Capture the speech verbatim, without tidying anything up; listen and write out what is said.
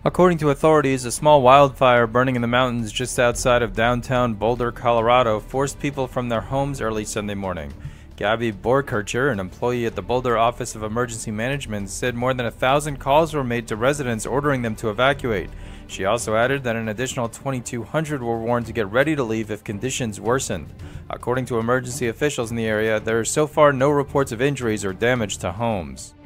According to authorities, a small wildfire burning in the mountains just outside of downtown Boulder, Colorado, forced people from their homes early Sunday morning. Gabby Borkircher, an employee at the Boulder Office of Emergency Management, said more than a thousand calls were made to residents ordering them to evacuate. She also added that an additional twenty-two hundred were warned to get ready to leave if conditions worsened. According to emergency officials in the area, there are so far no reports of injuries or damage to homes.